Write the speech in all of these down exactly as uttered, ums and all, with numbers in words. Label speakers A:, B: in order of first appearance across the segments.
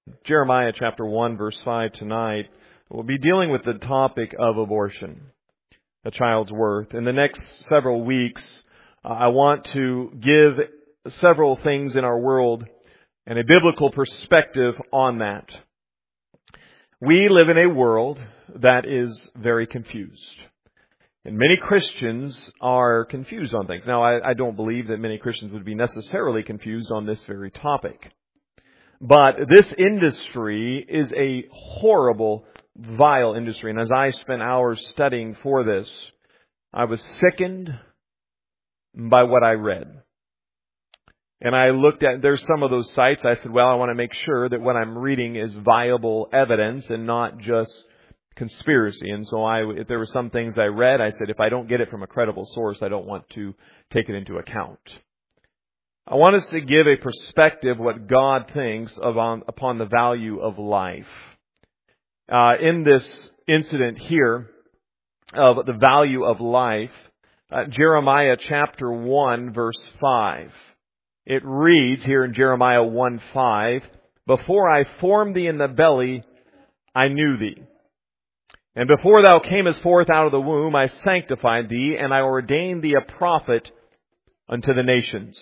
A: Jeremiah chapter one, verse five tonight. We'll be dealing with the topic of abortion, a child's worth. In the next several weeks, uh, I want to give several things in our world and a biblical perspective on that. We live in a world that is very confused. And many Christians are confused on things. Now, I, I don't believe that many Christians would be necessarily confused on this very topic. But this industry is a horrible, vile industry. And as I spent hours studying for this, I was sickened by what I read. And I looked at, there's some of those sites, I said, well, I want to make sure that what I'm reading is viable evidence and not just conspiracy. And so I, if there were some things I read, I said, if I don't get it from a credible source, I don't want to take it into account. I want us to give a perspective what God thinks of on, upon the value of life. Uh, in this incident here of the value of life, uh, Jeremiah chapter one, verse five. It reads here in Jeremiah one five, "Before I formed thee in the belly, I knew thee. And before thou camest forth out of the womb, I sanctified thee, and I ordained thee a prophet unto the nations."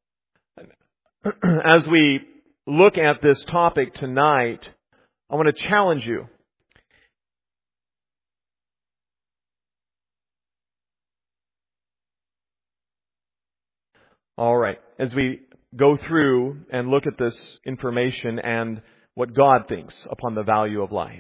A: As we look at this topic tonight, I want to challenge you. All right. As we go through and look at this information and what God thinks upon the value of life.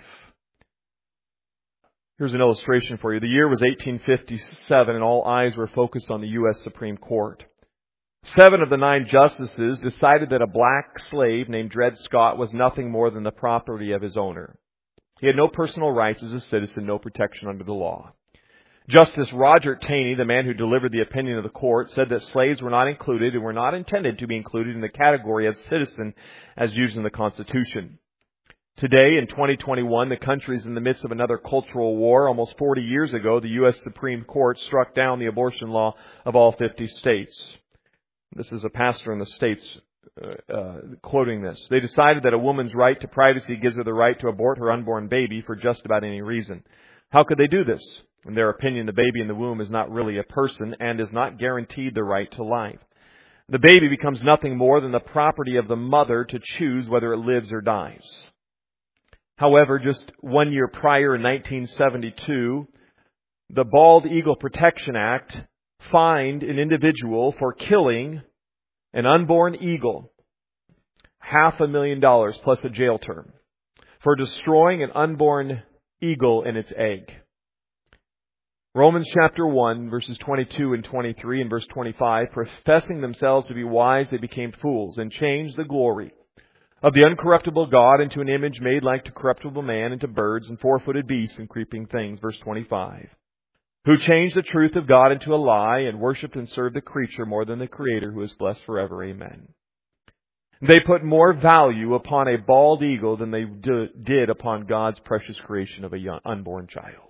A: Here's an illustration for you. The year was eighteen fifty-seven and all eyes were focused on the U S Supreme Court. Seven of the nine justices decided that a black slave named Dred Scott was nothing more than the property of his owner. He had no personal rights as a citizen, no protection under the law. Justice Roger Taney, the man who delivered the opinion of the court, said that slaves were not included and were not intended to be included in the category of citizen as used in the Constitution. Today, in twenty twenty-one, the country is in the midst of another cultural war. Almost forty years ago, the U S Supreme Court struck down the abortion law of all fifty states. This is a pastor in the States uh, uh, quoting this. They decided that a woman's right to privacy gives her the right to abort her unborn baby for just about any reason. How could they do this? In their opinion, the baby in the womb is not really a person and is not guaranteed the right to life. The baby becomes nothing more than the property of the mother to choose whether it lives or dies. However, just one year prior in nineteen seventy-two, the Bald Eagle Protection Act fined an individual for killing an unborn eagle half a million dollars plus a jail term for destroying an unborn eagle and its egg. Romans chapter one, verses twenty-two and twenty-three and verse twenty-five, professing themselves to be wise, they became fools and changed the glory of the uncorruptible God into an image made like to corruptible man, into birds and four-footed beasts and creeping things. Verse twenty-five. Who changed the truth of God into a lie and worshipped and served the creature more than the Creator, who is blessed forever. Amen. They put more value upon a bald eagle than they do, did upon God's precious creation of a young, unborn child.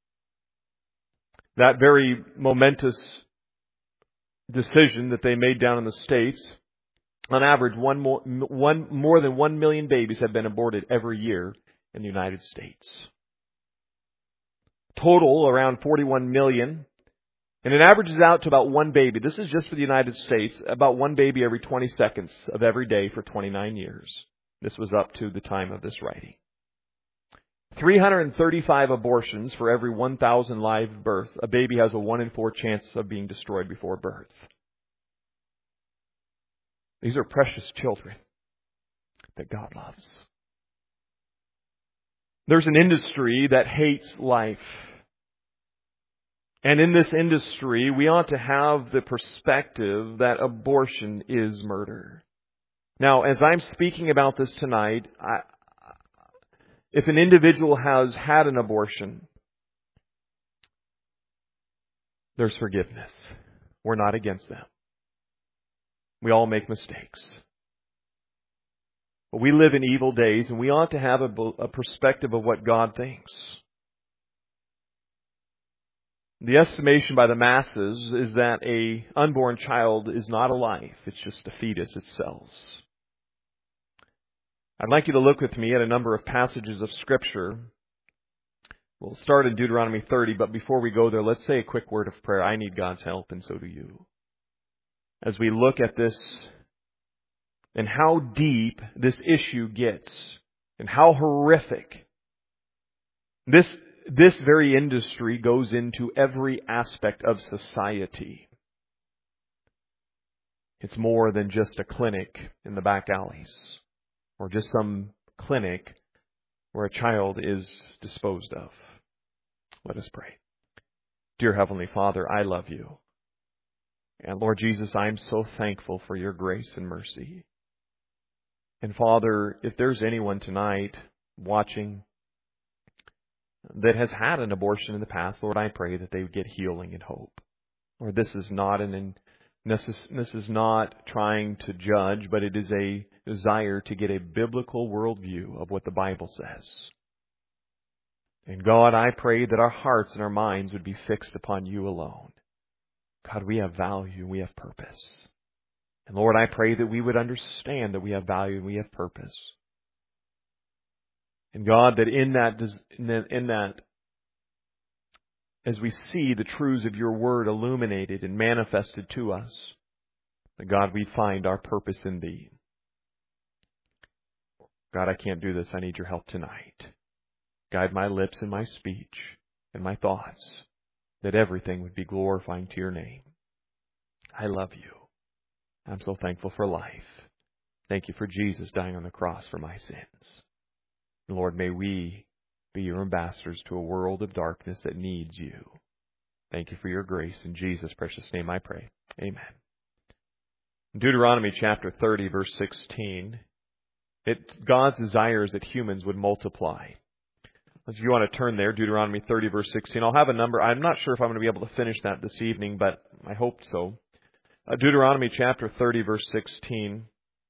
A: That very momentous decision that they made down in the States, on average, one more, one, more than one million babies have been aborted every year in the United States. Total around forty-one million. And it averages out to about one baby. This is just for the United States. About one baby every twenty seconds of every day for twenty-nine years. This was up to the time of this writing. three hundred thirty-five abortions for every one thousand live births. A baby has a one in four chance of being destroyed before birth. These are precious children that God loves. There's an industry that hates life. And in this industry, we ought to have the perspective that abortion is murder. Now, as I'm speaking about this tonight, I, if an individual has had an abortion, there's forgiveness. We're not against them. We all make mistakes. But we live in evil days, and we ought to have a, a perspective of what God thinks. The estimation by the masses is that a unborn child is not a life. It's just a fetus it sells. I'd like you to look with me at a number of passages of Scripture. We'll start in Deuteronomy thirty, but before we go there, let's say a quick word of prayer. I need God's help, and so do you. As we look at this and how deep this issue gets, and how horrific this, this very industry goes into every aspect of society. It's more than just a clinic in the back alleys, or just some clinic where a child is disposed of. Let us pray. Dear Heavenly Father, I love you. And Lord Jesus, I'm so thankful for your grace and mercy. And Father, if there's anyone tonight watching that has had an abortion in the past, Lord, I pray that they would get healing and hope. Lord, this is not an this is not trying to judge, but it is a desire to get a biblical worldview of what the Bible says. And God, I pray that our hearts and our minds would be fixed upon you alone. God, we have value, we have purpose. And Lord, I pray that we would understand that we have value and we have purpose. And God, that in that, in that, as we see the truths of your word illuminated and manifested to us, that God, we find our purpose in thee. God, I can't do this. I need your help tonight. Guide my lips and my speech and my thoughts, that everything would be glorifying to your name. I love you. I'm so thankful for life. Thank you for Jesus dying on the cross for my sins. Lord, may we be your ambassadors to a world of darkness that needs you. Thank you for your grace. In Jesus' precious name I pray. Amen. Deuteronomy chapter thirty, verse sixteen. It, God's desire is that humans would multiply. If you want to turn there, Deuteronomy thirty, verse sixteen. I'll have a number. I'm not sure if I'm going to be able to finish that this evening, but I hope so. Uh, Deuteronomy chapter thirty, verse sixteen.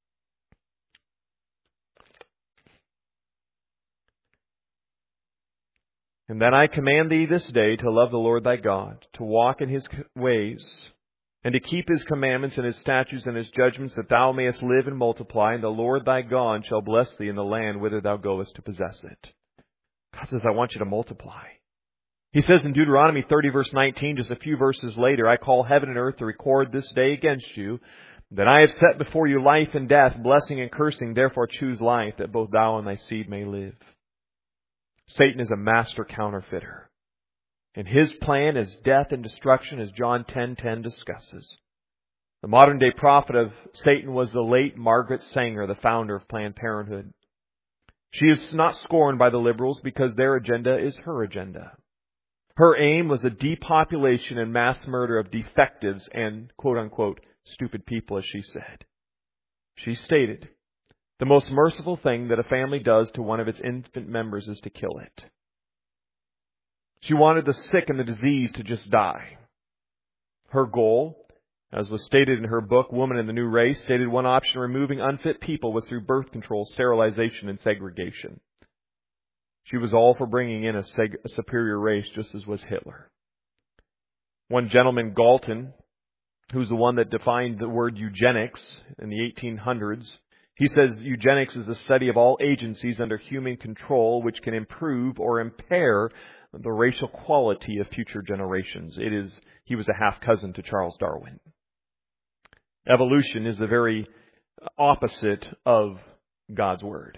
A: And then I command thee this day to love the Lord thy God, to walk in his ways, and to keep his commandments and his statutes and his judgments, that thou mayest live and multiply, and the Lord thy God shall bless thee in the land whither thou goest to possess it. God says, I want you to multiply. He says in Deuteronomy thirty, verse nineteen, just a few verses later, I call heaven and earth to record this day against you, that I have set before you life and death, blessing and cursing. Therefore choose life, that both thou and thy seed may live. Satan is a master counterfeiter, and his plan is death and destruction, as John ten ten discusses. The modern day prophet of Satan was the late Margaret Sanger, the founder of Planned Parenthood. She is not scorned by the liberals because their agenda is her agenda. Her aim was the depopulation and mass murder of defectives and quote-unquote stupid people, as she said. She stated, the most merciful thing that a family does to one of its infant members is to kill it. She wanted the sick and the diseased to just die. Her goal, as was stated in her book, Woman in the New Race, stated one option removing unfit people was through birth control, sterilization, and segregation. She was all for bringing in a, seg- a superior race, just as was Hitler. One gentleman, Galton, who's the one that defined the word eugenics in the eighteen hundreds, he says eugenics is the study of all agencies under human control which can improve or impair the racial quality of future generations. It is, he was a half-cousin to Charles Darwin. Evolution is the very opposite of God's Word.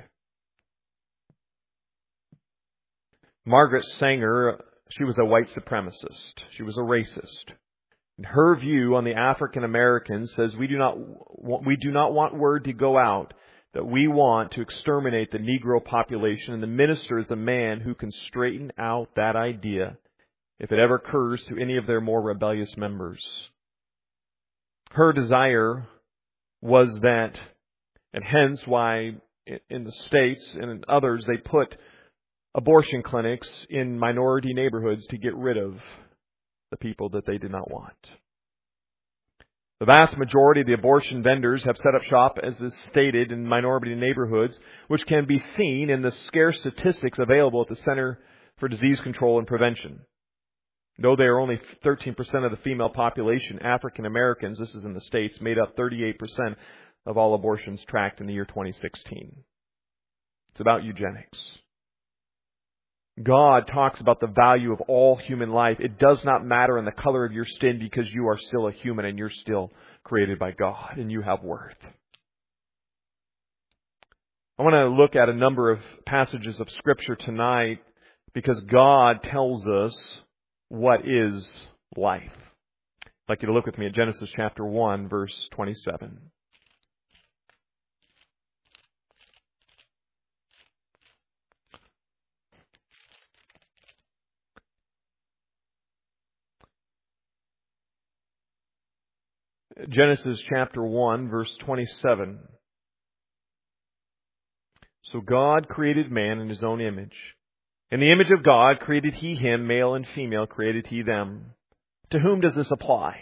A: Margaret Sanger, she was a white supremacist. She was a racist. And her view on the African Americans says we do not we do not want word to go out that we want to exterminate the Negro population, and the minister is the man who can straighten out that idea if it ever occurs to any of their more rebellious members. Her desire was that, and hence why in the States and in others they put abortion clinics in minority neighborhoods to get rid of the people that they did not want. The vast majority of the abortion vendors have set up shop, as is stated, in minority neighborhoods, which can be seen in the scarce statistics available at the Center for Disease Control and Prevention. Though they are only thirteen percent of the female population, African Americans, this is in the States, made up thirty-eight percent of all abortions tracked in the year twenty sixteen. It's about eugenics. God talks about the value of all human life. It does not matter in the color of your skin because you are still a human and you're still created by God and you have worth. I want to look at a number of passages of Scripture tonight because God tells us what is life. I'd like you to look with me at Genesis chapter one, verse twenty-seven. Genesis chapter one, verse twenty-seven. So God created man in His own image. In the image of God created He him, male and female created He them. To whom does this apply?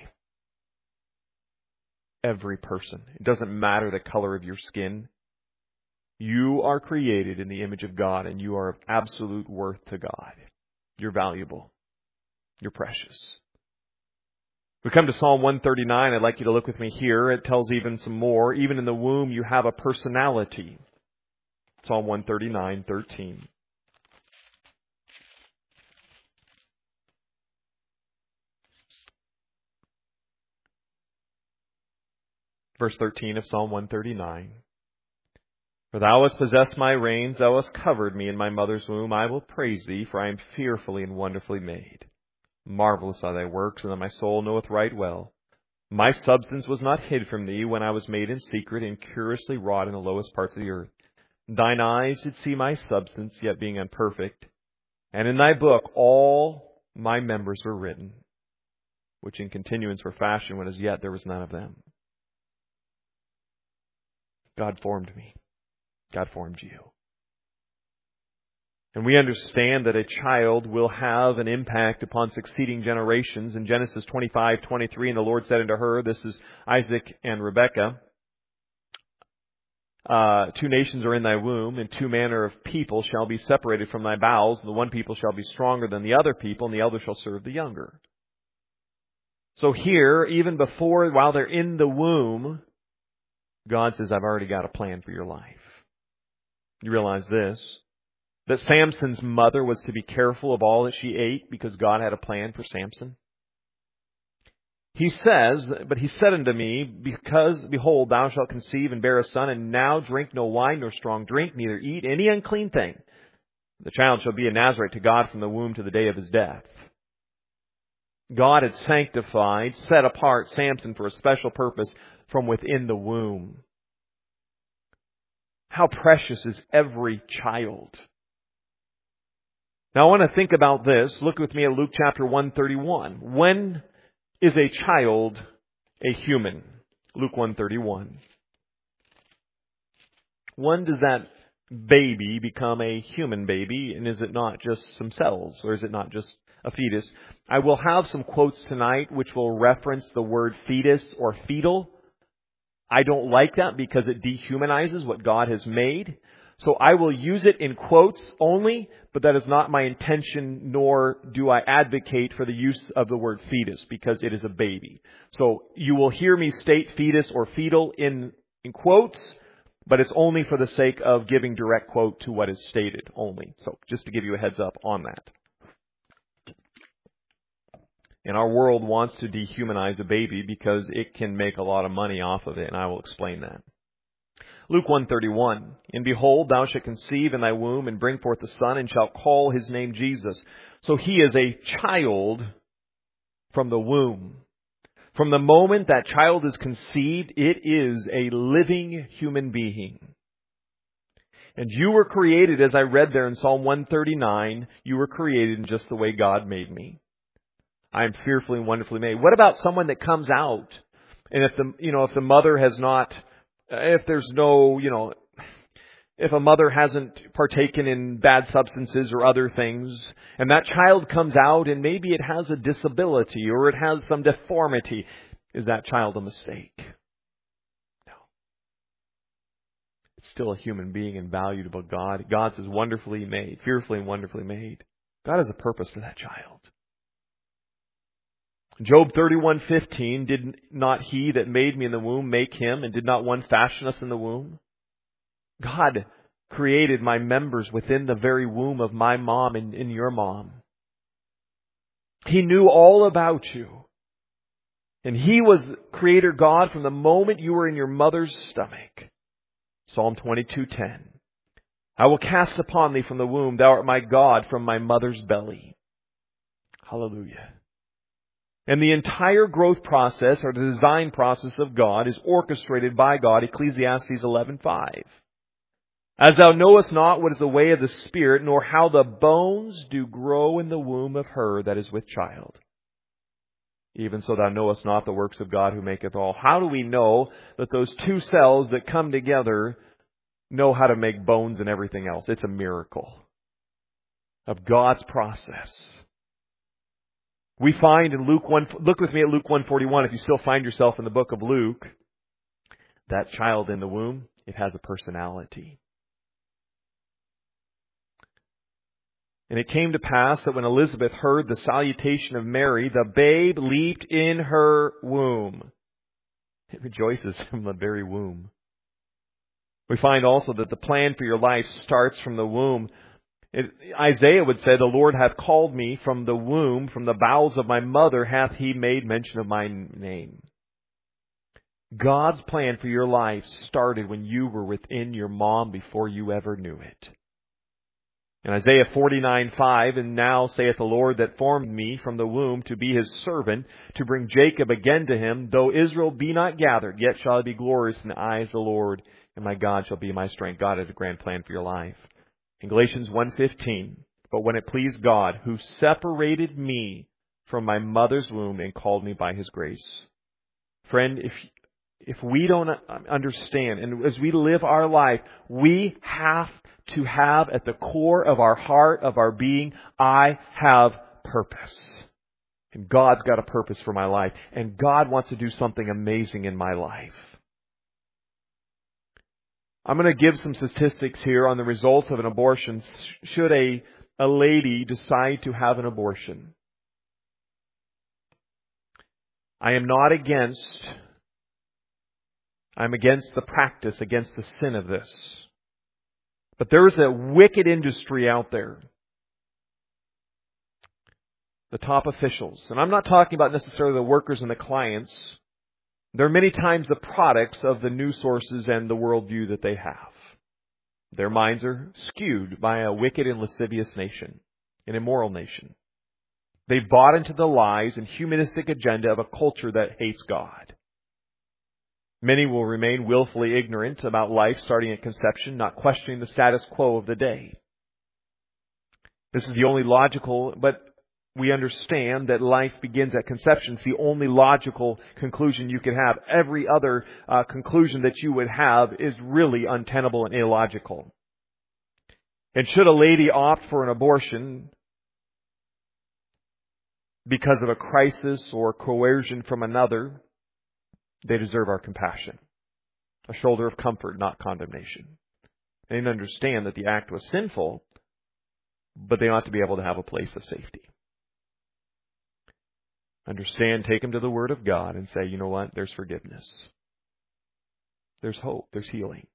A: Every person. It doesn't matter the color of your skin. You are created in the image of God and you are of absolute worth to God. You're valuable. You're precious. We come to Psalm one thirty-nine. I'd like you to look with me here. It tells even some more. Even in the womb you have a personality. Psalm one thirty-nine, thirteen. Verse thirteen of Psalm one thirty-nine. For thou hast possessed my reins, thou hast covered me in my mother's womb. I will praise thee, for I am fearfully and wonderfully made. Marvelous are thy works, and that my soul knoweth right well. My substance was not hid from thee when I was made in secret and curiously wrought in the lowest parts of the earth. Thine eyes did see my substance, yet being imperfect. And in thy book all my members were written, which in continuance were fashioned when as yet there was none of them. God formed me. God formed you. And we understand that a child will have an impact upon succeeding generations. In Genesis twenty-five, twenty-three, and the Lord said unto her, this is Isaac and Rebekah, uh, two nations are in thy womb, and two manner of people shall be separated from thy bowels. The one people shall be stronger than the other people, and the elder shall serve the younger. So here, even before, while they're in the womb, God says, I've already got a plan for your life. You realize this? That Samson's mother was to be careful of all that she ate because God had a plan for Samson? He says, but he said unto me, because, behold, thou shalt conceive and bear a son, and now drink no wine nor strong drink, neither eat any unclean thing. The child shall be a Nazarite to God from the womb to the day of his death. God had sanctified, set apart Samson for a special purpose from within the womb. How precious is every child. Now I want to think about this. Look with me at Luke chapter one thirty-one. When is a child a human? Luke one thirty-one. When does that baby become a human baby? And is it not just some cells? Or is it not just a fetus? I will have some quotes tonight which will reference the word fetus or fetal. I don't like that because it dehumanizes what God has made. So I will use it in quotes only, but that is not my intention, nor do I advocate for the use of the word fetus because it is a baby. So you will hear me state fetus or fetal in, in quotes, but it's only for the sake of giving direct quote to what is stated only. So just to give you a heads up on that. And our world wants to dehumanize a baby because it can make a lot of money off of it, and I will explain that. Luke one thirty-one, and behold, thou shalt conceive in thy womb and bring forth a son, and shalt call his name Jesus. So he is a child from the womb. From the moment that child is conceived, it is a living human being. And you were created, as I read there in Psalm one thirty-nine, you were created in just the way God made me. I am fearfully and wonderfully made. What about someone that comes out? And if the, you know, if the mother has not, if there's no, you know, if a mother hasn't partaken in bad substances or other things, and that child comes out and maybe it has a disability or it has some deformity, is that child a mistake? No. It's still a human being and valued by God. God says wonderfully made, fearfully and wonderfully made. God has a purpose for that child. Job thirty-one fifteen, did not he that made me in the womb make him, and did not one fashion us in the womb? God created my members within the very womb of my mom and, and your mom. He knew all about you. And He was Creator God from the moment you were in your mother's stomach. Psalm twenty-two ten. I will cast upon thee from the womb. Thou art my God from my mother's belly. Hallelujah. And the entire growth process or the design process of God is orchestrated by God. Ecclesiastes eleven five. As thou knowest not what is the way of the Spirit, nor how the bones do grow in the womb of her that is with child. Even so thou knowest not the works of God who maketh all. How do we know that those two cells that come together know how to make bones and everything else? It's a miracle of God's process. We find in Luke one, look with me at Luke one forty-one, if you still find yourself in the book of Luke, that child in the womb, it has a personality. And it came to pass that when Elizabeth heard the salutation of Mary, the babe leaped in her womb. It rejoices from the very womb. We find also that the plan for your life starts from the womb. It, Isaiah would say, the Lord hath called me from the womb, from the bowels of my mother hath He made mention of my name. God's plan for your life started when you were within your mom before you ever knew it. In Isaiah forty-nine five, and now saith the Lord that formed me from the womb to be His servant, to bring Jacob again to Him. Though Israel be not gathered, yet shall I be glorious in the eyes of the Lord, and my God shall be my strength. God has a grand plan for your life. In Galatians one fifteen, but when it pleased God, who separated me from my mother's womb and called me by His grace. Friend, if if we don't understand, and as we live our life, we have to have at the core of our heart, of our being, I have purpose. And God's got a purpose for my life. And God wants to do something amazing in my life. I'm going to give some statistics here on the results of an abortion. Should a, a lady decide to have an abortion? I am not against, I'm against the practice, against the sin of this. But there is a wicked industry out there. The top officials. And I'm not talking about necessarily the workers and the clients. They're many times the products of the news sources and the worldview that they have. Their minds are skewed by a wicked and lascivious nation, an immoral nation. They've bought into the lies and humanistic agenda of a culture that hates God. Many will remain willfully ignorant about life starting at conception, not questioning the status quo of the day. This is the only logical, but we understand that life begins at conception. It's the only logical conclusion you can have. Every other uh, conclusion that you would have is really untenable and illogical. And should a lady opt for an abortion because of a crisis or coercion from another, they deserve our compassion. A shoulder of comfort, not condemnation. And understand that the act was sinful, but they ought to be able to have a place of safety. Understand, take them to the Word of God and say, you know what, there's forgiveness. There's hope, there's healing.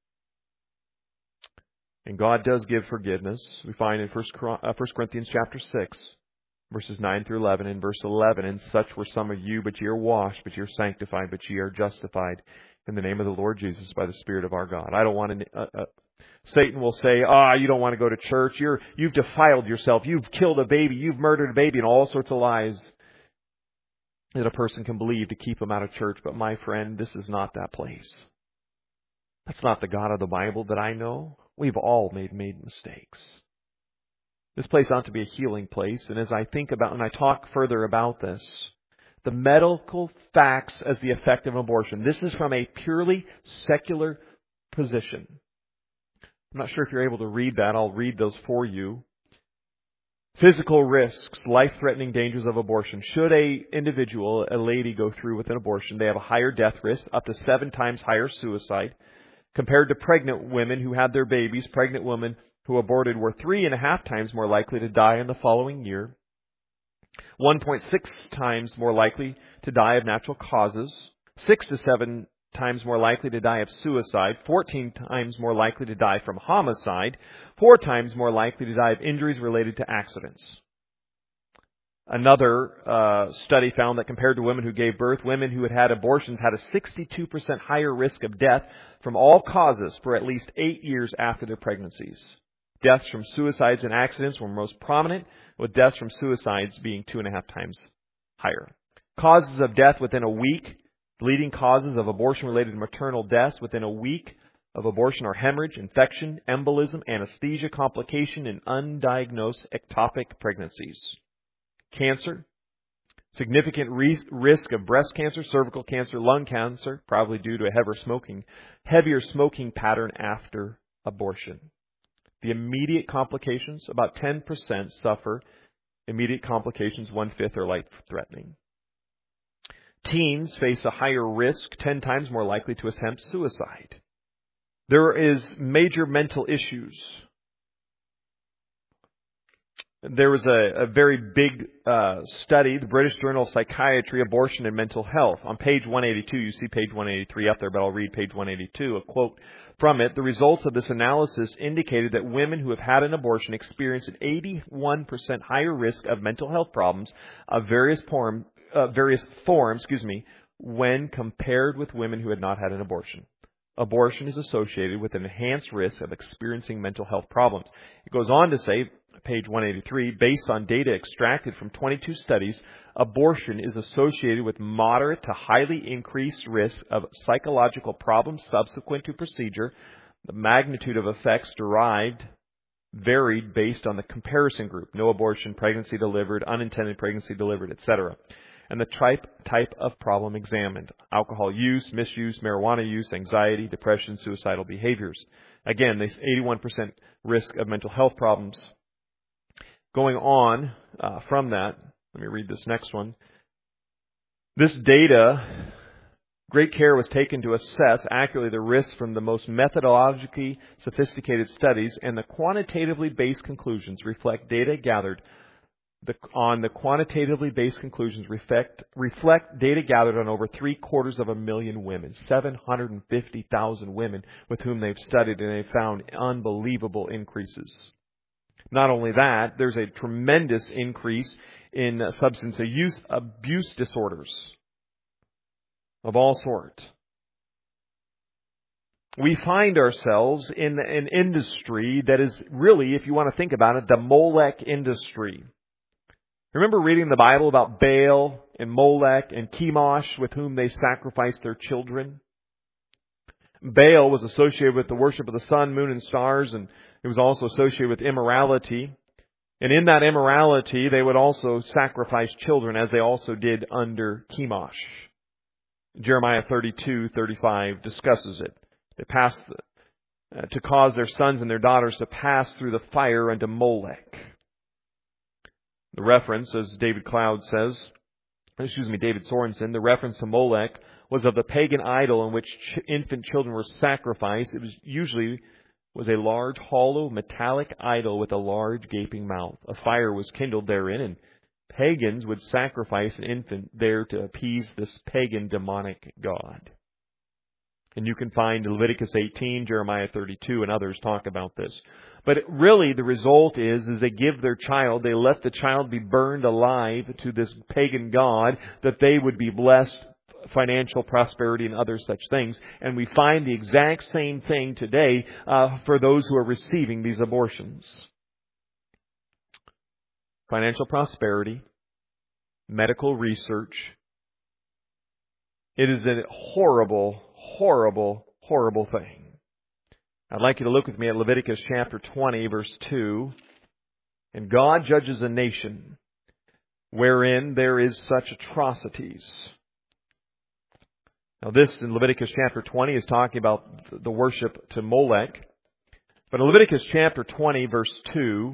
A: And God does give forgiveness. We find in First Corinthians chapter six, verses nine through eleven, and verse eleven, and such were some of you, but ye are washed, but ye are sanctified, but ye are justified in the name of the Lord Jesus by the Spirit of our God. I don't want to... Uh, uh, Satan will say, ah, oh, you don't want to go to church. You're, you've defiled yourself. You've killed a baby. You've murdered a baby, and all sorts of lies that a person can believe to keep them out of church. But my friend, this is not that place. That's not the God of the Bible that I know. We've all made, made mistakes. This place ought to be a healing place. And as I think about, and I talk further about this, the medical facts as the effect of abortion. This is from a purely secular position. I'm not sure if you're able to read that. I'll read those for you. Physical risks, life-threatening dangers of abortion. Should a individual, a lady, go through with an abortion, they have a higher death risk, up to seven times higher suicide. Compared to pregnant women who had their babies, pregnant women who aborted were three and a half times more likely to die in the following year. one point six times more likely to die of natural causes. Six to seven times more likely to die of suicide, fourteen times more likely to die from homicide, four times more likely to die of injuries related to accidents. Another uh, study found that compared to women who gave birth, women who had had abortions had a sixty-two percent higher risk of death from all causes for at least eight years after their pregnancies. Deaths from suicides and accidents were most prominent, with deaths from suicides being two and a half times higher. Causes of death within a week. Leading causes of abortion-related maternal deaths within a week of abortion are hemorrhage, infection, embolism, anesthesia, complication, and undiagnosed ectopic pregnancies. Cancer. Significant re- risk of breast cancer, cervical cancer, lung cancer, probably due to a heavier smoking, heavier smoking pattern after abortion. The immediate complications, about ten percent suffer immediate complications, one-fifth are life-threatening. Teens face a higher risk, ten times more likely to attempt suicide. There is major mental issues. There was a, a very big uh, study, the British Journal of Psychiatry, Abortion and Mental Health. On page one eighty-two, you see page one eighty-three up there, but I'll read page one eighty-two. A quote from it: the results of this analysis indicated that women who have had an abortion experience an eighty-one percent higher risk of mental health problems of various form, uh, various forms, excuse me, when compared with women who had not had an abortion. Abortion is associated with an enhanced risk of experiencing mental health problems. It goes on to say, page one eighty-three, based on data extracted from twenty-two studies, abortion is associated with moderate to highly increased risk of psychological problems subsequent to procedure. The magnitude of effects derived varied based on the comparison group: no abortion, pregnancy delivered, unintended pregnancy delivered, et cetera. And the type, type of problem examined: alcohol use, misuse, marijuana use, anxiety, depression, suicidal behaviors. Again, there's eighty-one percent risk of mental health problems. Going on uh, from that, let me read this next one. This data, great care was taken to assess accurately the risks from the most methodologically sophisticated studies, and the quantitatively based conclusions reflect data gathered The, on the quantitatively based conclusions reflect, reflect data gathered on over three quarters of a million women, seven hundred fifty thousand women with whom they've studied, and they've found unbelievable increases. Not only that, there's a tremendous increase in substance abuse, abuse disorders of all sorts. We find ourselves in an industry that is really, if you want to think about it, the Molech industry. Remember reading the Bible about Baal and Molech and Chemosh, with whom they sacrificed their children? Baal was associated with the worship of the sun, moon, and stars, and it was also associated with immorality. And in that immorality, they would also sacrifice children, as they also did under Chemosh. Jeremiah thirty-two thirty-five discusses it. They passed the, uh, to cause their sons and their daughters to pass through the fire unto Molech. The reference, as David Cloud says, excuse me, David Sorensen, the reference to Molech was of the pagan idol in which ch- infant children were sacrificed. It was usually was a large, hollow, metallic idol with a large, gaping mouth. A fire was kindled therein, and pagans would sacrifice an infant there to appease this pagan demonic god. And you can find Leviticus eighteen, Jeremiah thirty-two, and others talk about this. But really, the result is, is they give their child, they let the child be burned alive to this pagan god, that they would be blessed, financial prosperity and other such things. And we find the exact same thing today uh, for those who are receiving these abortions. Financial prosperity, medical research. It is a horrible, horrible, horrible thing. I'd like you to look with me at Leviticus chapter twenty, verse two. And God judges a nation wherein there is such atrocities. Now this in Leviticus chapter twenty is talking about the worship to Molech. But in Leviticus chapter twenty, verse two,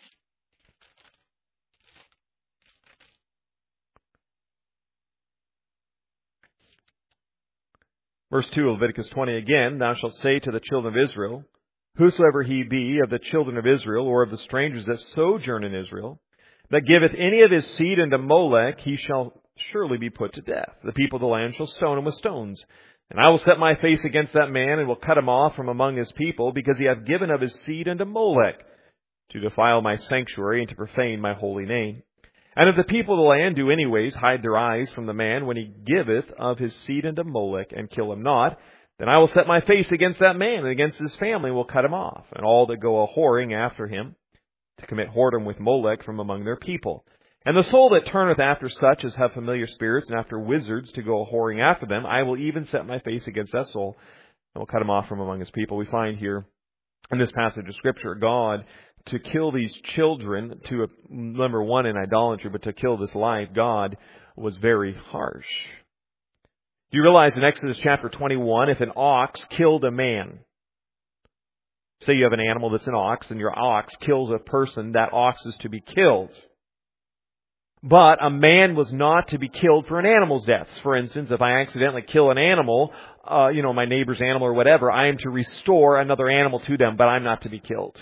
A: verse two of Leviticus twenty again, thou shalt say to the children of Israel, whosoever he be of the children of Israel, or of the strangers that sojourn in Israel, that giveth any of his seed unto Molech, he shall surely be put to death. The people of the land shall stone him with stones. And I will set my face against that man, and will cut him off from among his people, because he hath given of his seed unto Molech, to defile my sanctuary, and to profane my holy name. And if the people of the land do anyways hide their eyes from the man when he giveth of his seed unto Molech, and kill him not, then I will set my face against that man, and against his family, and will cut him off, and all that go a-whoring after him, to commit whoredom with Molech from among their people. And the soul that turneth after such as have familiar spirits, and after wizards to go a-whoring after them, I will even set my face against that soul, and will cut him off from among his people. We find here in this passage of Scripture, God, to kill these children, to, number one, in idolatry, but to kill this life, God was very harsh. Do you realize in Exodus chapter twenty-one, if an ox killed a man, say you have an animal that's an ox, and your ox kills a person, that ox is to be killed. But a man was not to be killed for an animal's death. For instance, if I accidentally kill an animal, uh, you know, my neighbor's animal or whatever, I am to restore another animal to them, but I'm not to be killed.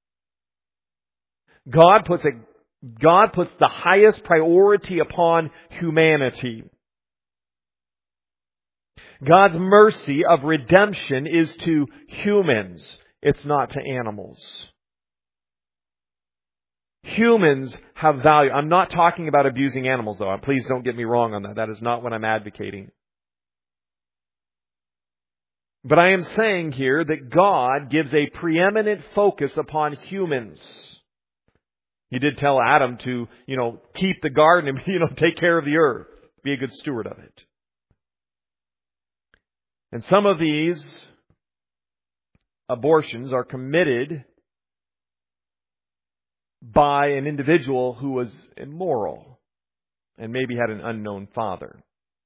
A: God puts a, God puts the highest priority upon humanity. God's mercy of redemption is to humans. It's not to animals. Humans have value. I'm not talking about abusing animals, though. Please don't get me wrong on that. That is not what I'm advocating. But I am saying here that God gives a preeminent focus upon humans. He did tell Adam to, you know, keep the garden and, you know, take care of the earth. Be a good steward of it. And some of these abortions are committed by an individual who was immoral and maybe had an unknown father.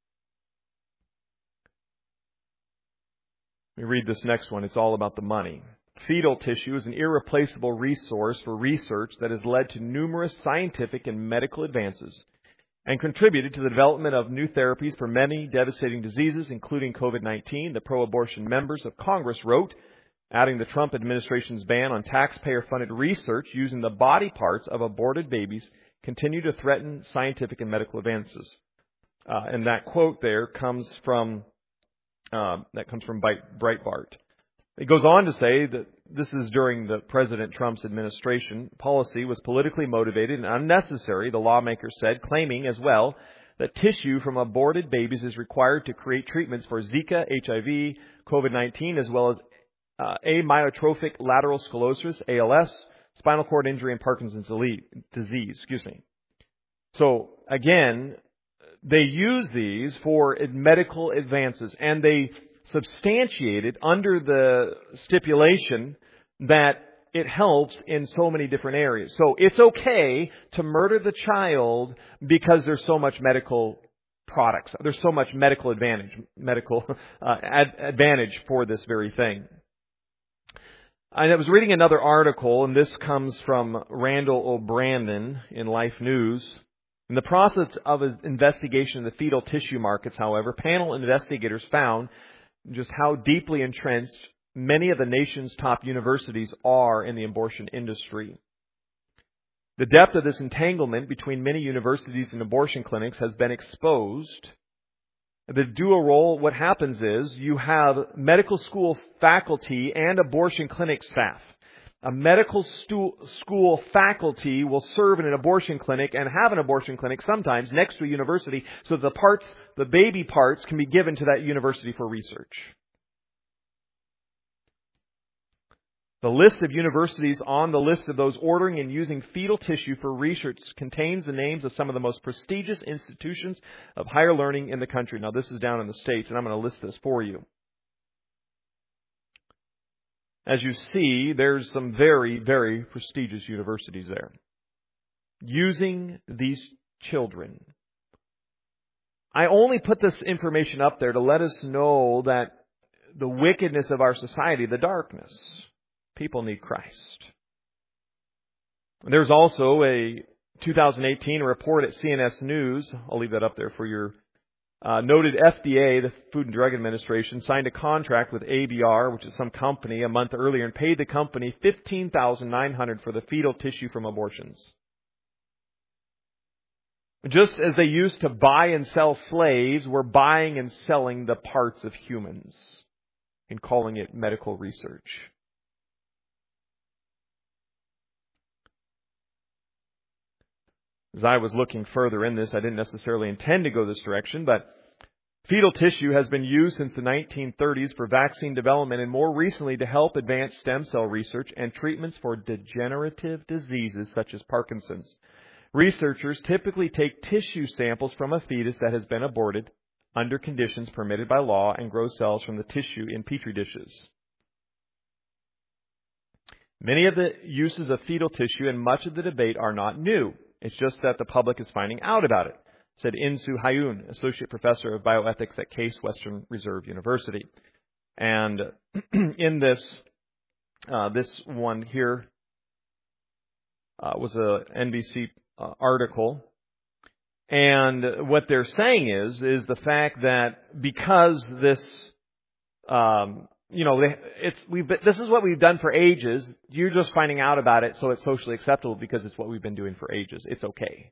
A: Let me read this next one. It's all about the money. Fetal tissue is an irreplaceable resource for research that has led to numerous scientific and medical advances and contributed to the development of new therapies for many devastating diseases, including covid nineteen. The pro-abortion members of Congress wrote, adding the Trump administration's ban on taxpayer-funded research using the body parts of aborted babies continue to threaten scientific and medical advances. Uh, and that quote there comes from uh, that comes from Breitbart. It goes on to say that this is during the President Trump's administration. Policy was politically motivated and unnecessary, the lawmaker said, claiming as well that tissue from aborted babies is required to create treatments for Zika, H I V, covid nineteen, as well as uh, amyotrophic lateral sclerosis, A L S, spinal cord injury, and Parkinson's disease. Excuse me. So again, they use these for medical advances, and they substantiated under the stipulation that it helps in so many different areas. So it's okay to murder the child because there's so much medical products. There's so much medical advantage, medical uh, ad- advantage for this very thing. I was reading another article, and this comes from Randall O'Brien in Life News. In the process of an investigation in the fetal tissue markets, however, panel investigators found just how deeply entrenched many of the nation's top universities are in the abortion industry. The depth of this entanglement between many universities and abortion clinics has been exposed. The dual role, what happens is you have medical school faculty and abortion clinic staff. A medical stu- school faculty will serve in an abortion clinic and have an abortion clinic sometimes next to a university so the parts, the baby parts, can be given to that university for research. The list of universities on the list of those ordering and using fetal tissue for research contains the names of some of the most prestigious institutions of higher learning in the country. Now, this is down in the States, and I'm going to list this for you. As you see, there's some very, very prestigious universities there. Using these children. I only put this information up there to let us know that the wickedness of our society, the darkness, people need Christ. There's also a two thousand eighteen report at C N S News. I'll leave that up there for your Uh, noted F D A, the Food and Drug Administration, signed a contract with A B R, which is some company, a month earlier and paid the company fifteen thousand nine hundred dollars for the fetal tissue from abortions. Just as they used to buy and sell slaves, we're buying and selling the parts of humans and calling it medical research. As I was looking further in this, I didn't necessarily intend to go this direction, but fetal tissue has been used since the nineteen thirties for vaccine development and more recently to help advance stem cell research and treatments for degenerative diseases such as Parkinson's. Researchers typically take tissue samples from a fetus that has been aborted under conditions permitted by law and grow cells from the tissue in petri dishes. Many of the uses of fetal tissue and much of the debate are not new. It's just that the public is finding out about it, said Insoo Hyun, Associate Professor of Bioethics at Case Western Reserve University. And in this, uh, this one here uh, was a N B C uh, article. And what they're saying is, is the fact that because this, um, you know, they, it's we've been, this is what we've done for ages. You're just finding out about it, so it's socially acceptable because it's what we've been doing for ages. It's okay.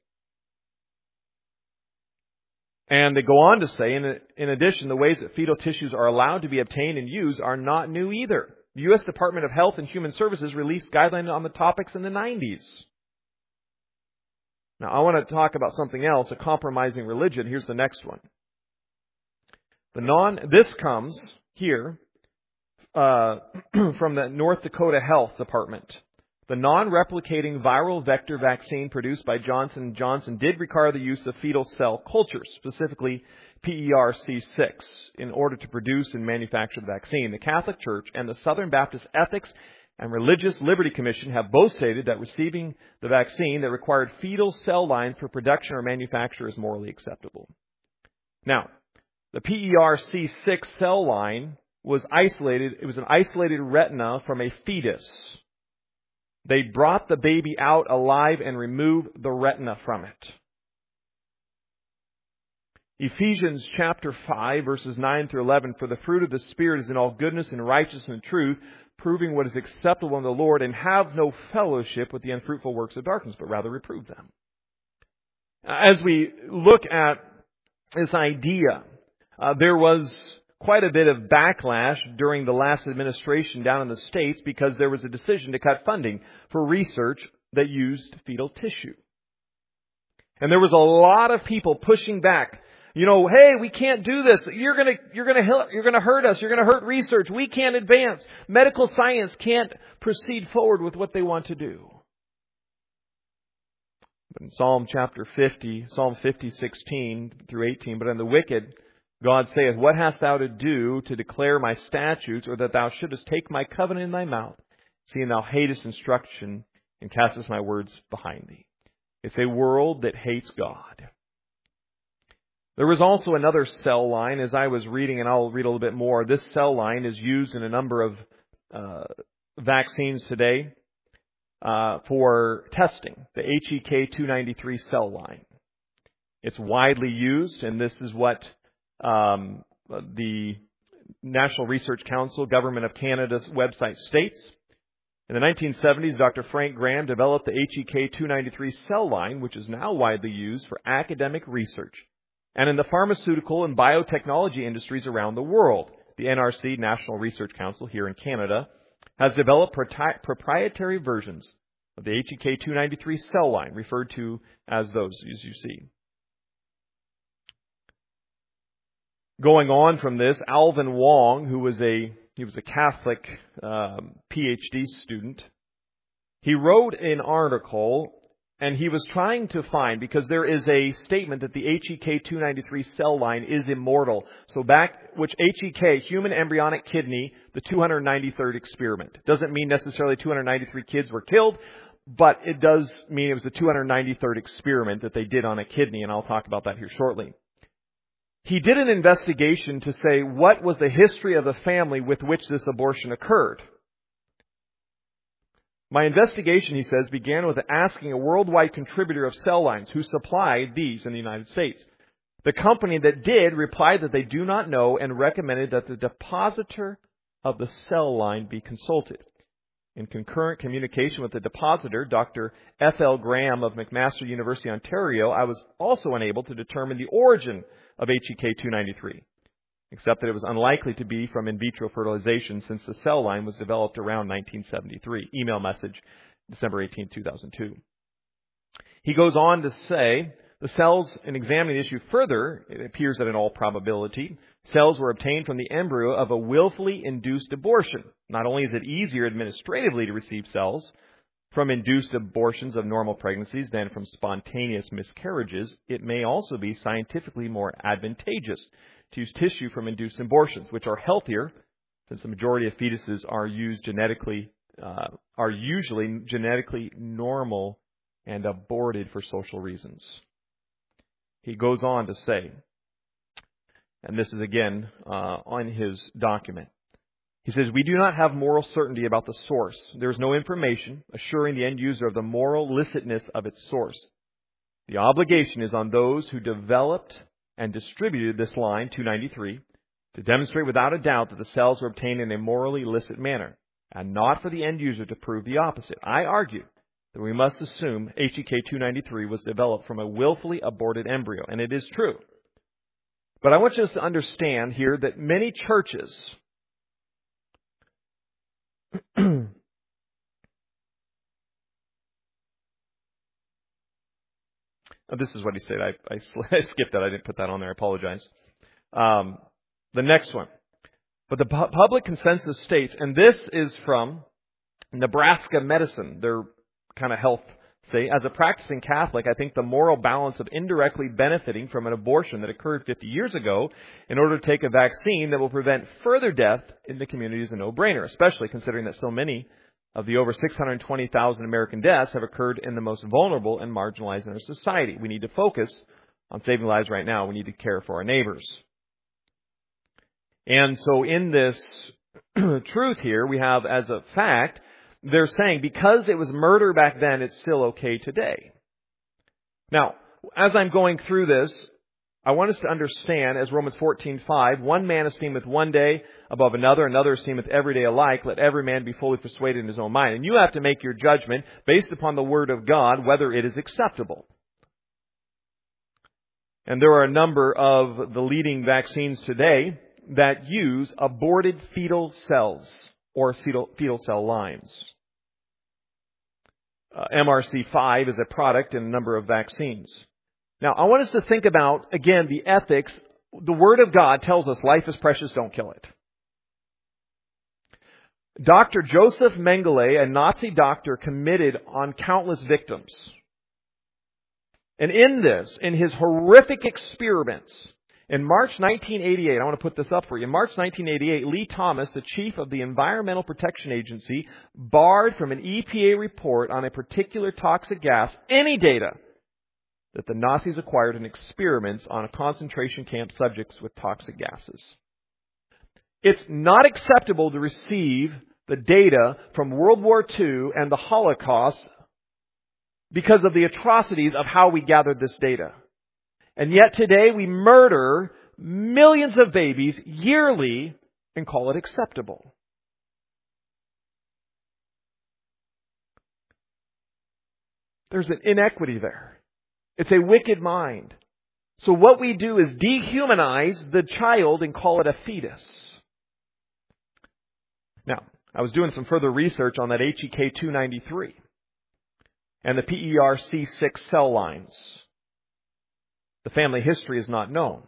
A: And they go on to say, in, in addition, the ways that fetal tissues are allowed to be obtained and used are not new either. The U S Department of Health and Human Services released guidelines on the topics in the nineties. Now, I want to talk about something else, a compromising religion. Here's the next one. The non. This comes here uh, from the North Dakota Health Department. The non-replicating viral vector vaccine produced by Johnson and Johnson did require the use of fetal cell cultures, specifically P E R C six, in order to produce and manufacture the vaccine. The Catholic Church and the Southern Baptist Ethics and Religious Liberty Commission have both stated that receiving the vaccine that required fetal cell lines for production or manufacture is morally acceptable. Now, the P E R C six cell line was isolated. It was an isolated retina from a fetus. They brought the baby out alive and removed the retina from it. Ephesians chapter five, verses nine through eleven, for the fruit of the Spirit is in all goodness and righteousness and truth, proving what is acceptable in the Lord, and have no fellowship with the unfruitful works of darkness, but rather reprove them. As we look at this idea, uh, there was quite a bit of backlash during the last administration down in the States because there was a decision to cut funding for research that used fetal tissue. And there was a lot of people pushing back. You know, hey, we can't do this. You're going to you're going to you're going to hurt us. You're going to hurt research. We can't advance. Medical science can't proceed forward with what they want to do. But in Psalm chapter fifty, Psalm fifty, sixteen through eighteen, but on the wicked God saith, what hast thou to do to declare my statutes, or that thou shouldest take my covenant in thy mouth, seeing thou hatest instruction and castest my words behind thee? It's a world that hates God. There was also another cell line, as I was reading, and I'll read a little bit more. This cell line is used in a number of uh, vaccines today uh, for testing, the H E K two ninety-three cell line. It's widely used, and this is what Um, the National Research Council, Government of Canada's website states. In the nineteen seventies, Doctor Frank Graham developed the H E K two ninety-three cell line, which is now widely used for academic research and in the pharmaceutical and biotechnology industries around the world. The N R C, National Research Council here in Canada, has developed proprietary versions of the H E K two ninety-three cell line, referred to as those, as you see. Going on from this, Alvin Wong, who was a he was a Catholic um, P H D student, he wrote an article, and he was trying to find, because there is a statement that the H E K two ninety-three cell line is immortal. So back, which H E K, human embryonic kidney, the two hundred ninety-third experiment. Doesn't mean necessarily two hundred ninety-three kids were killed, but it does mean it was the two hundred ninety-third experiment that they did on a kidney, and I'll talk about that here shortly. He did an investigation to say what was the history of the family with which this abortion occurred. My investigation, he says, began with asking a worldwide contributor of cell lines who supplied these in the United States. The company that did replied that they do not know and recommended that the depositor of the cell line be consulted. In concurrent communication with the depositor, Doctor F L Graham of McMaster University, Ontario, I was also unable to determine the origin of H E K two ninety-three, except that it was unlikely to be from in vitro fertilization since the cell line was developed around nineteen seventy-three. Email message, December eighteenth, two thousand two. He goes on to say, the cells, in examining the issue further, it appears that in all probability, cells were obtained from the embryo of a willfully induced abortion. Not only is it easier administratively to receive cells from induced abortions of normal pregnancies than from spontaneous miscarriages, it may also be scientifically more advantageous to use tissue from induced abortions, which are healthier, since the majority of fetuses are used genetically, uh, are usually genetically normal and aborted for social reasons. He goes on to say, and this is again uh, on his document, he says, we do not have moral certainty about the source. There is no information assuring the end user of the moral licitness of its source. The obligation is on those who developed and distributed this line, two ninety-three, to demonstrate without a doubt that the cells were obtained in a morally licit manner, and not for the end user to prove the opposite. I argue that we must assume H E K two ninety-three was developed from a willfully aborted embryo, and it is true. But I want you to understand here that many churches oh, this is what he said. I, I, I skipped that. I didn't put that on there. I apologize. Um, the next one. But the pu- public consensus states, and this is from Nebraska Medicine, their kind of health say, as a practicing Catholic, I think the moral balance of indirectly benefiting from an abortion that occurred fifty years ago in order to take a vaccine that will prevent further death in the community is a no-brainer, especially considering that so many of the over six hundred twenty thousand American deaths have occurred in the most vulnerable and marginalized in our society. We need to focus on saving lives right now. We need to care for our neighbors. And so in this truth here, we have as a fact, they're saying because it was murder back then, it's still okay today. Now, as I'm going through this, I want us to understand, as Romans fourteen five, one man esteemeth one day above another, another esteemeth every day alike. Let every man be fully persuaded in his own mind. And you have to make your judgment based upon the Word of God, whether it is acceptable. And there are a number of the leading vaccines today that use aborted fetal cells or fetal, fetal cell lines. Uh, M R C five is a product in a number of vaccines. Now, I want us to think about, again, the ethics. The Word of God tells us life is precious, don't kill it. Doctor Joseph Mengele, a Nazi doctor, committed on countless victims. And in this, in his horrific experiments, in March nineteen eighty-eight, I want to put this up for you. In March nineteen eighty-eight, Lee Thomas, the chief of the Environmental Protection Agency, barred from an E P A report on a particular toxic gas any data that the Nazis acquired in experiments on concentration camp subjects with toxic gases. It's not acceptable to receive the data from World War Two and the Holocaust because of the atrocities of how we gathered this data. And yet today we murder millions of babies yearly and call it acceptable. There's an inequity there. It's a wicked mind. So what we do is dehumanize the child and call it a fetus. Now, I was doing some further research on that H E K two ninety-three and the P E R C six cell lines. The family history is not known.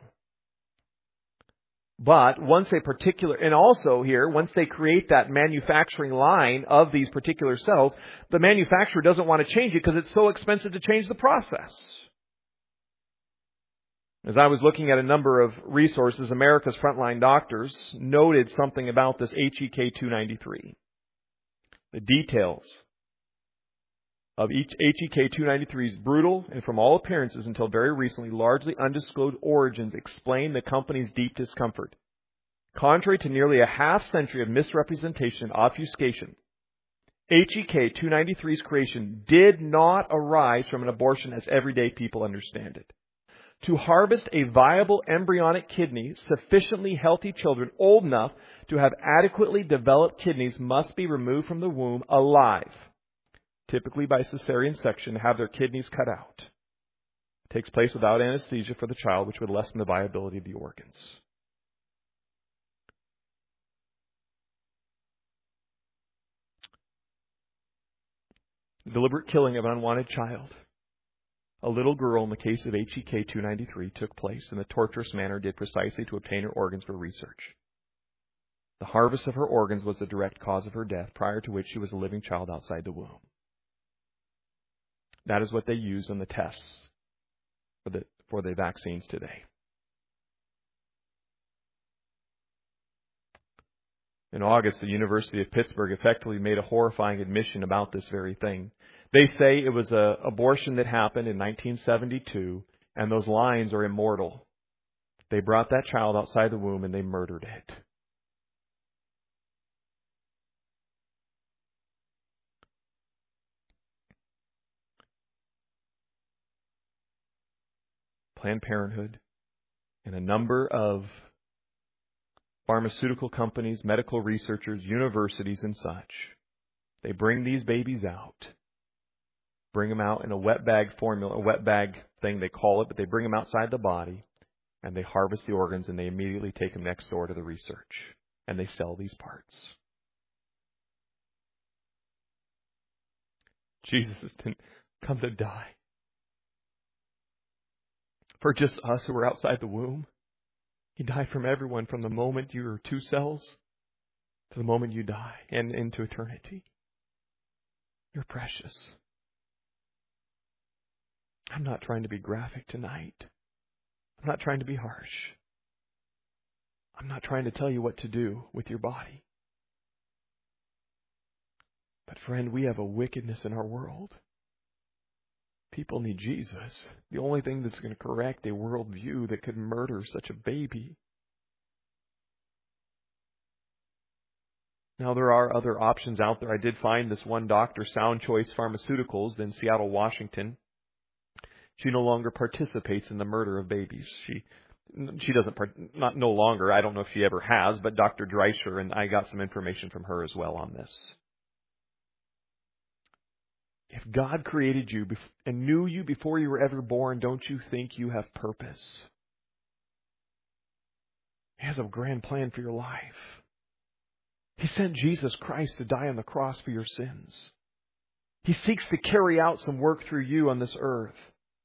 A: But once a particular, and also here, once they create that manufacturing line of these particular cells, the manufacturer doesn't want to change it because it's so expensive to change the process. As I was looking at a number of resources, America's Frontline Doctors noted something about this H E K two ninety-three. The details of each H E K two ninety-three's brutal and, from all appearances until very recently, largely undisclosed origins explain the company's deep discomfort. Contrary to nearly a half century of misrepresentation and obfuscation, H E K two ninety-three's creation did not arise from an abortion as everyday people understand it. To harvest a viable embryonic kidney, sufficiently healthy children old enough to have adequately developed kidneys must be removed from the womb alive, typically by cesarean section, to have their kidneys cut out. It takes place without anesthesia for the child, which would lessen the viability of the organs. The deliberate killing of an unwanted child, a little girl in the case of H E K two ninety-three, took place in a torturous manner did precisely to obtain her organs for research. The harvest of her organs was the direct cause of her death, prior to which she was a living child outside the womb. That is what they use on the tests for the, for the vaccines today. In August, the University of Pittsburgh effectively made a horrifying admission about this very thing. They say it was an abortion that happened in nineteen seventy-two, and those lines are immortal. They brought that child outside the womb and they murdered it. Planned Parenthood and a number of pharmaceutical companies, medical researchers, universities, and such, they bring these babies out, bring them out in a wet bag formula, a wet bag thing they call it, but they bring them outside the body, and they harvest the organs, and they immediately take them next door to the research, and they sell these parts. Jesus didn't come to die for just us who are outside the womb. He died from everyone from the moment you are two cells to the moment you die and into eternity. You're precious. I'm not trying to be graphic tonight. I'm not trying to be harsh. I'm not trying to tell you what to do with your body. But friend, we have a wickedness in our world. People need Jesus. The only thing that's going to correct a worldview that could murder such a baby. Now, there are other options out there. I did find this one doctor, Sound Choice Pharmaceuticals, in Seattle, Washington. She no longer participates in the murder of babies. She she doesn't, not no longer. I don't know if she ever has, but Doctor Dreischer, and I got some information from her as well on this. If God created you and knew you before you were ever born, don't you think you have purpose? He has a grand plan for your life. He sent Jesus Christ to die on the cross for your sins. He seeks to carry out some work through you on this earth.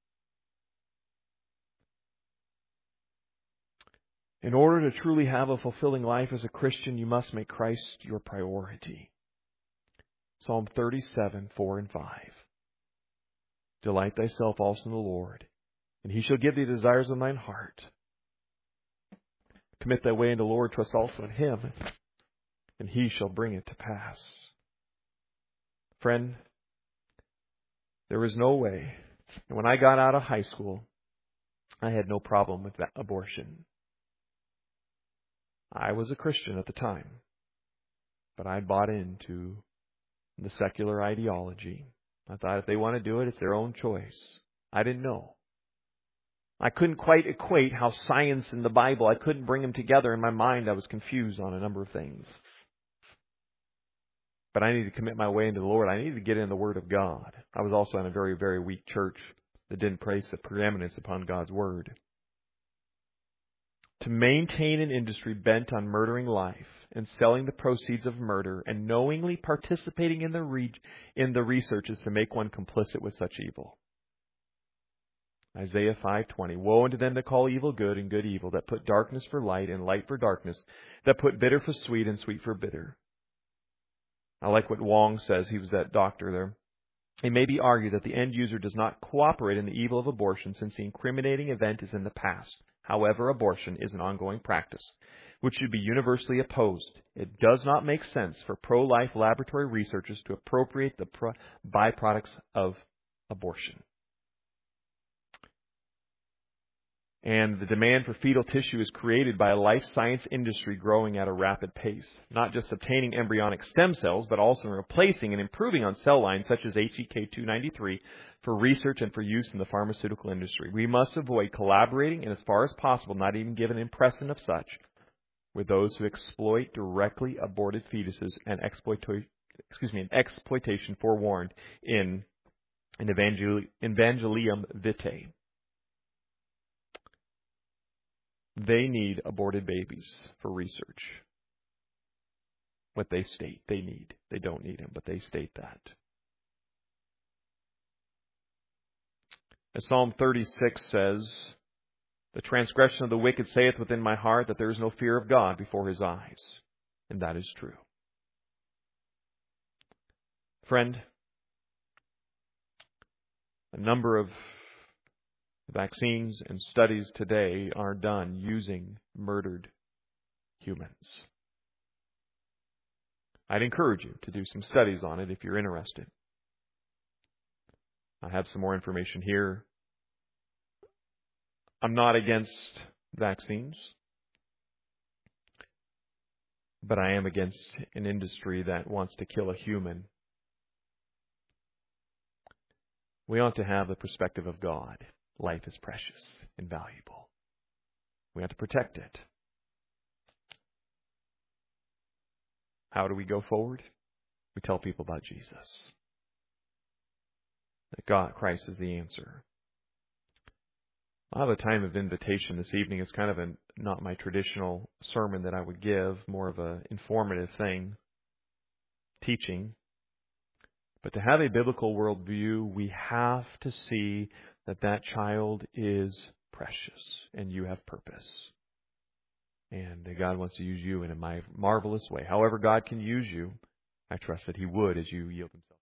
A: In order to truly have a fulfilling life as a Christian, you must make Christ your priority. Psalm thirty-seven, four and five. Delight thyself also in the Lord, and He shall give thee the desires of thine heart. Commit thy way unto the Lord, trust also in Him, and He shall bring it to pass. Friend, there is no way. And when I got out of high school, I had no problem with that abortion. I was a Christian at the time, but I bought into the secular ideology. I thought if they want to do it, it's their own choice. I didn't know. I couldn't quite equate how science and the Bible, I couldn't bring them together in my mind. I was confused on a number of things. But I needed to commit my way into the Lord. I needed to get in the Word of God. I was also in a very, very weak church that didn't place the preeminence upon God's Word. To maintain an industry bent on murdering life and selling the proceeds of murder and knowingly participating in the re- in the research is to make one complicit with such evil. Isaiah five twenty. Woe unto them that call evil good and good evil, that put darkness for light and light for darkness, that put bitter for sweet and sweet for bitter. I like what Wong says. He was that doctor there. It may be argued that the end user does not cooperate in the evil of abortion since the incriminating event is in the past. However, abortion is an ongoing practice, which should be universally opposed. It does not make sense for pro-life laboratory researchers to appropriate the pro- byproducts of abortion. And the demand for fetal tissue is created by a life science industry growing at a rapid pace, not just obtaining embryonic stem cells, but also replacing and improving on cell lines such as H E K two ninety-three for research and for use in the pharmaceutical industry. We must avoid collaborating and, as far as possible, not even give an impression of such with those who exploit directly aborted fetuses and exploitation, excuse me, and exploitation forewarned in an Evangel- Evangelium Vitae. They need aborted babies for research. What they state they need. They don't need them, but they state that. As Psalm thirty-six says, the transgression of the wicked saith within my heart that there is no fear of God before his eyes. And that is true. Friend, a number of vaccines and studies today are done using murdered humans. I'd encourage you to do some studies on it if you're interested. I have some more information here. I'm not against vaccines, but I am against an industry that wants to kill a human. We ought to have the perspective of God. Life is precious and valuable. We have to protect it. How do we go forward? We tell people about Jesus. That God, Christ is the answer. I'll have a time of invitation this evening. It's kind of a, not my traditional sermon that I would give, more of an informative thing, teaching. But to have a biblical worldview, we have to see that that child is precious and you have purpose. And that God wants to use you in a marvelous way. However God can use you, I trust that He would as you yield Himself.